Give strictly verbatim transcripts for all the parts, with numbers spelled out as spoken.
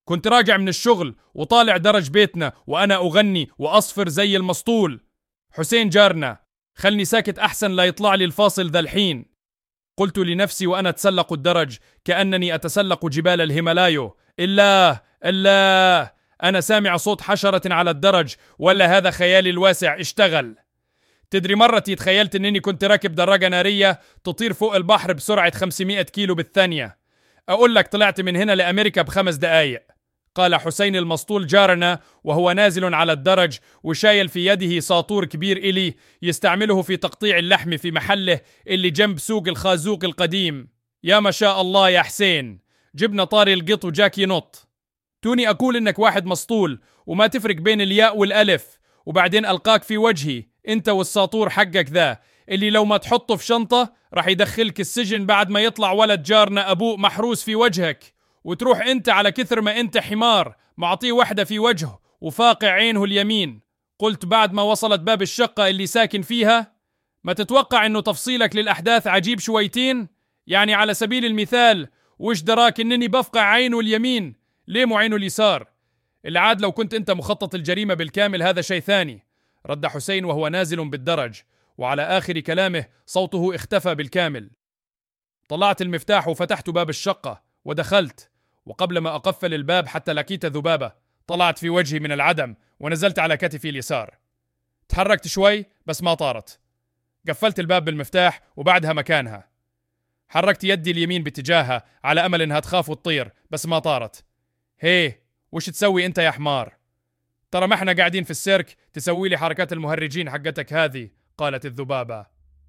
كنت راجع من الشغل وطالع درج بيتنا وأنا أغني وأصفر زي المسطول. حسين جارنا خلني ساكت أحسن لا يطلع لي الفاصل ذا الحين. قلت لنفسي وأنا أتسلق الدرج كأنني أتسلق جبال الهيمالايو. الله الله، أنا سامع صوت حشرة على الدرج ولا هذا خيالي الواسع اشتغل؟ تدري مرتي تخيلت أنني كنت راكب دراجة نارية تطير فوق البحر بسرعة خمسمائة كيلو بالثانية. أقول لك طلعت من هنا لأمريكا بخمس دقايق. قال حسين المسطول جارنا وهو نازل على الدرج وشايل في يده ساطور كبير إلي يستعمله في تقطيع اللحم في محله اللي جنب سوق الخازوق القديم. يا ما شاء الله يا حسين، جبنا طاري القط وجاك ينط. توني أقول إنك واحد مسطول وما تفرق بين الياء والألف، وبعدين ألقاك في وجهي أنت والساطور حقك ذا اللي لو ما تحطه في شنطة راح يدخلك السجن بعد ما يطلع ولد جارنا أبوه محروس في وجهك، وتروح أنت على كثر ما أنت حمار معطيه واحدة في وجهه وفاقع عينه اليمين. قلت بعد ما وصلت باب الشقة اللي ساكن فيها. ما تتوقع إنه تفصيلك للأحداث عجيب شويتين؟ يعني على سبيل المثال وش دراك إنني بفقع عينه اليمين؟ ليه مو عينه اليسار؟ العاد لو كنت أنت مخطط الجريمة بالكامل هذا شيء ثاني، رد حسين وهو نازل بالدرج، وعلى آخر كلامه صوته اختفى بالكامل. طلعت المفتاح وفتحت باب الشقة ودخلت، وقبل ما أقفل الباب حتى لقيت ذبابة طلعت في وجهي من العدم ونزلت على كتفي اليسار. تحركت شوي بس ما طارت. قفلت الباب بالمفتاح وبعدها مكانها. حركت يدي اليمين باتجاهها على أمل إنها تخاف وتطير بس ما طارت. هي وش تسوي أنت يا حمار؟ ترى ما احنا قاعدين في السيرك تسوي لي حركات المهرجين حقتك هذه، قالت الذبابة.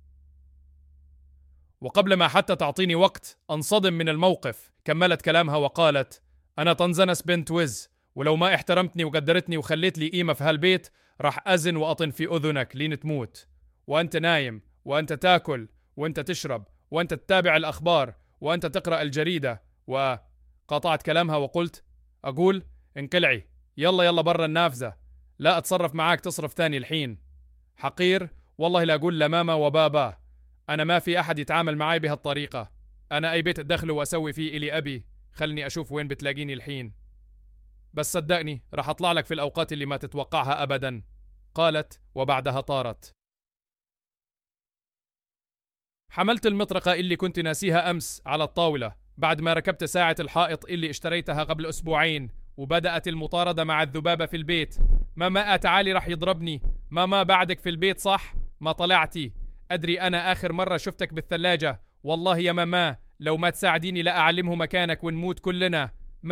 وقبل ما حتى تعطيني وقت أنصدم من الموقف كملت كلامها وقالت: أنا طنزنس بنت وز، ولو ما احترمتني وقدرتني وخليت لي قيمة في هالبيت راح أزن وأطن في أذنك لين تموت، وأنت نايم وأنت تاكل وأنت تشرب وأنت تتابع الأخبار وأنت تقرأ الجريدة. وقاطعت كلامها وقلت: أقول انقلعي يلا يلا برا النافذة، لا أتصرف معاك تصرف ثاني الحين. حقير والله لا أقول لماما وبابا، أنا ما في أحد يتعامل معي بهالطريقة. أنا أي بيت أدخله وأسوي فيه إلي أبي، خلني أشوف وين بتلاقيني الحين. بس صدقني راح أطلع لك في الأوقات اللي ما تتوقعها أبدا، قالت وبعدها طارت. حملت المطرقة اللي كنت ناسيها أمس على الطاولة بعد ما ركبت ساعة الحائط اللي اشتريتها قبل أسبوعين، وبدأت المطاردة مع الذبابة في البيت. ماما تعالي راح يضربني، ماما بعدك في البيت صح؟ ما طلعتي؟ أدري أنا آخر مرة شفتك بالثلاجة، والله يا ماما لو ما تساعديني لا أعلمه مكانك ونموت كلنا.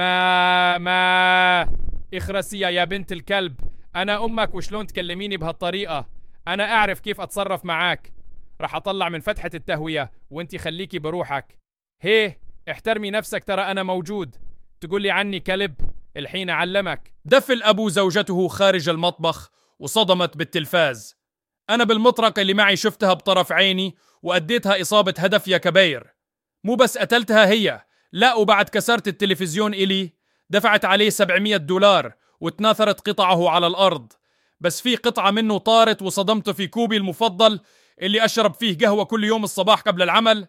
ما ما اخرسي يا بنت الكلب، أنا أمك وشلون تكلميني بهالطريقة؟ أنا أعرف كيف أتصرف معاك، راح أطلع من فتحة التهوية وانتي خليكي بروحك. هيه احترمي نفسك ترى أنا موجود، تقولي عني كلب؟ الحين أعلمك. دفل أبو زوجته خارج المطبخ وصدمت بالتلفاز. أنا بالمطرقة اللي معي شفتها بطرف عيني وأديتها إصابة هدف يا كبير. مو بس قتلتها هي، لا وبعد كسرت التلفزيون إلي، دفعت عليه سبعمية دولار وتناثرت قطعه على الأرض، بس في قطعة منه طارت وصدمته في كوبي المفضل اللي أشرب فيه قهوة كل يوم الصباح قبل العمل.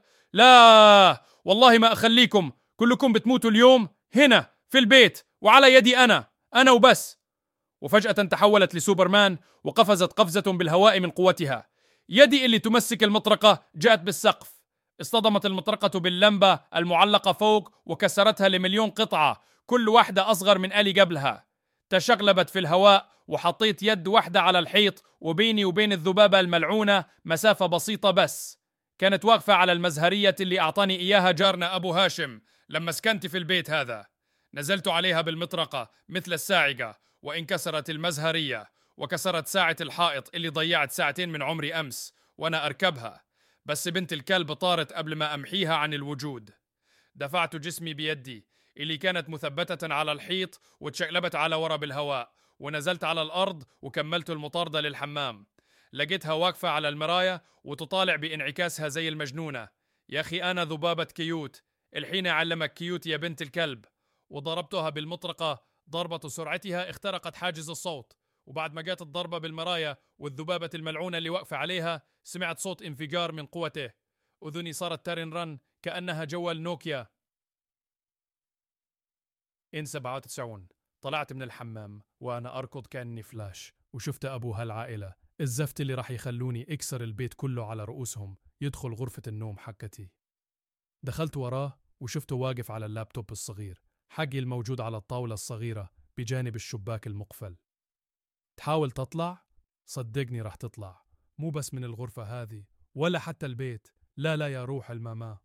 لا والله ما أخليكم، كلكم بتموتوا اليوم هنا في البيت وعلى يدي أنا، أنا وبس. وفجأة تحولت لسوبرمان وقفزت قفزة بالهواء من قوتها. يدي اللي تمسك المطرقة جاءت بالسقف، اصطدمت المطرقة باللمبة المعلقة فوق وكسرتها لمليون قطعة، كل واحدة أصغر من آلي قبلها. تشقلبت في الهواء وحطيت يد واحدة على الحيط، وبيني وبين الذبابة الملعونة مسافة بسيطة بس. كانت واقفة على المزهرية اللي أعطاني إياها جارنا أبو هاشم لما سكنت في البيت هذا. نزلت عليها بالمطرقة مثل الساعقة وانكسرت المزهرية، وكسرت ساعة الحائط اللي ضيعت ساعتين من عمري أمس وأنا أركبها، بس بنت الكلب طارت قبل ما أمحيها عن الوجود. دفعت جسمي بيدي اللي كانت مثبتة على الحيط وتشقلبت على ورا بالهواء، ونزلت على الأرض وكملت المطاردة للحمام. لقيتها واقفة على المراية وتطالع بانعكاسها زي المجنونة. يا أخي أنا ذبابة كيوت، الحين أعلمك كيوت يا بنت الكلب. وضربتها بالمطرقة ضربة سرعتها اخترقت حاجز الصوت، وبعد ما جات الضربة بالمراية والذبابة الملعونة اللي واقفة عليها سمعت صوت انفجار من قوته. أذني صارت ترن رن كأنها جوال نوكيا. إن سبعة وتسعين طلعت من الحمام وأنا أركض كأني فلاش، وشفت أبو هالعائلة الزفت اللي راح يخلوني اكسر البيت كله على رؤوسهم يدخل غرفة النوم حقتي. دخلت وراه وشفته واقف على اللابتوب الصغير حقي الموجود على الطاولة الصغيرة بجانب الشباك المقفل. تحاول تطلع؟ صدقني راح تطلع، مو بس من الغرفة هذه ولا حتى البيت، لا لا يا روح الماما،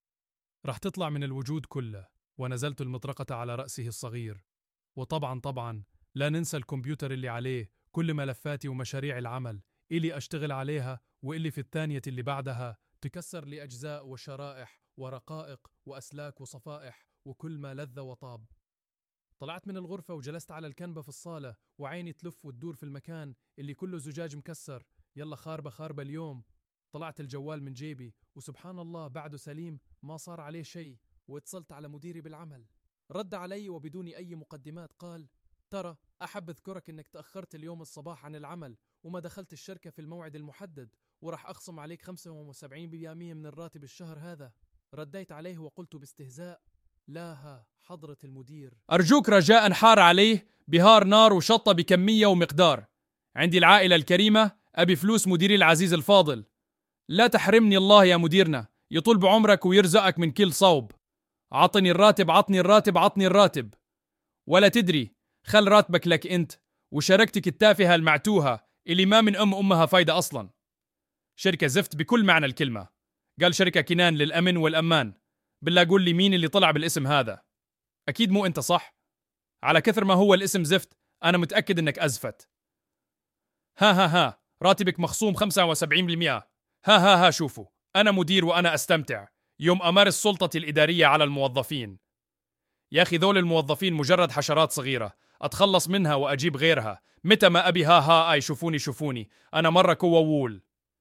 راح تطلع من الوجود كله. ونزلت المطرقة على رأسه الصغير، وطبعا طبعا لا ننسى الكمبيوتر اللي عليه كل ملفاتي ومشاريع العمل اللي أشتغل عليها، واللي في الثانية اللي بعدها تكسر لأجزاء وشرائح ورقائق وأسلاك وصفائح وكل ما لذ وطاب. طلعت من الغرفة وجلست على الكنبة في الصالة، وعيني تلف وتدور في المكان اللي كله زجاج مكسر. يلا خاربة خاربة اليوم. طلعت الجوال من جيبي، وسبحان الله بعده سليم، ما صار عليه شيء. واتصلت على مديري بالعمل، رد علي وبدون أي مقدمات قال: ترى أحب أذكرك أنك تأخرت اليوم الصباح عن العمل وما دخلت الشركة في الموعد المحدد، وراح أخصم عليك خمسة وسبعين بالمئة من الراتب الشهر هذا. رديت عليه وقلت باستهزاء: لا ها حضرة المدير، أرجوك رجاء حار عليه بهار نار وشطة بكمية ومقدار. عندي العائلة الكريمة، أبي فلوس مديري العزيز الفاضل. لا تحرمني الله يا مديرنا، يطول بعمرك ويرزقك من كل صوب. عطني الراتب عطني الراتب عطني الراتب. ولا تدري، خل راتبك لك أنت وشركتك التافهة المعتوهة اللي ما من أم أمها فايدة أصلا. شركة زفت بكل معنى الكلمة. قال شركة كنان للأمن والأمان. بالله قول لي مين اللي طلع بالاسم هذا؟ أكيد مو أنت صح؟ على كثر ما هو الاسم زفت أنا متأكد أنك أزفت. ها ها ها راتبك مخصوم خمسة وسبعين بالمئة. ها ها ها شوفوا، أنا مدير وأنا أستمتع يوم أمارس سلطتي الإدارية على الموظفين. يا أخي ذول الموظفين مجرد حشرات صغيرة، أتخلص منها وأجيب غيرها متى ما أبي. ها ها أي شوفوني شوفوني، أنا مرة كووول.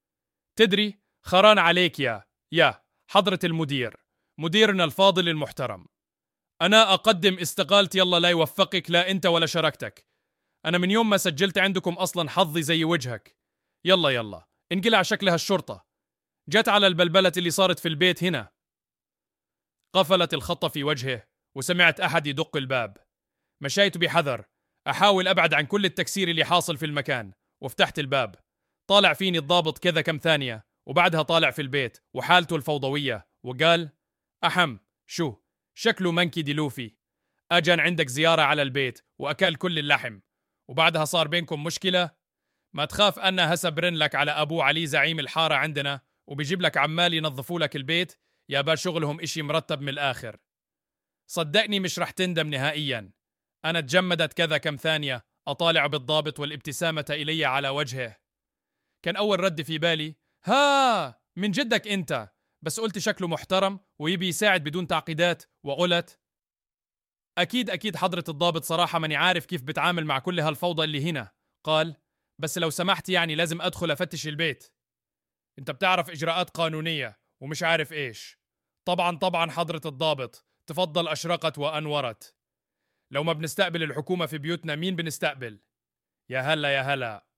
تدري خران عليك يا يا حضرة المدير، مديرنا الفاضل المحترم. أنا أقدم استقالتي، يلا لا يوفقك لا أنت ولا شركتك. أنا من يوم ما سجلت عندكم أصلا حظي زي وجهك. يلا يلا انقلع شكلها الشرطة. جت على البلبلة اللي صارت في البيت هنا. قفلت الخطة في وجهه وسمعت أحد يدق الباب. مشيت بحذر أحاول أبعد عن كل التكسير اللي حاصل في المكان، وفتحت الباب. طالع فيني الضابط كذا كم ثانية، وبعدها طالع في البيت وحالته الفوضوية، وقال: أحم شو شكله منكي دلوفي، أجن عندك زيارة على البيت وأكل كل اللحم، وبعدها صار بينكم مشكلة. ما تخاف أنا هسا برن لك على أبو علي زعيم الحارة عندنا، وبيجيب لك عمال ينظفوا لك البيت. يا بال شغلهم إشي مرتب من الآخر. صدقني مش رح تندم نهائيا. أنا تجمدت كذا كم ثانية أطالع بالضابط والابتسامة إلي على وجهه. كان أول رد في بالي: ها من جدك أنت؟ بس قلت شكله محترم ويبي يساعد بدون تعقيدات، وقلت: أكيد أكيد حضرة الضابط، صراحة ماني عارف كيف بتعامل مع كل هالفوضى اللي هنا. قال: بس لو سمحت يعني لازم أدخل أفتش البيت. أنت بتعرف إجراءات قانونية ومش عارف إيش. طبعا طبعا حضرة الضابط، تفضل أشرقت وأنورت. لو ما بنستقبل الحكومة في بيوتنا مين بنستقبل؟ يا هلا يا هلا.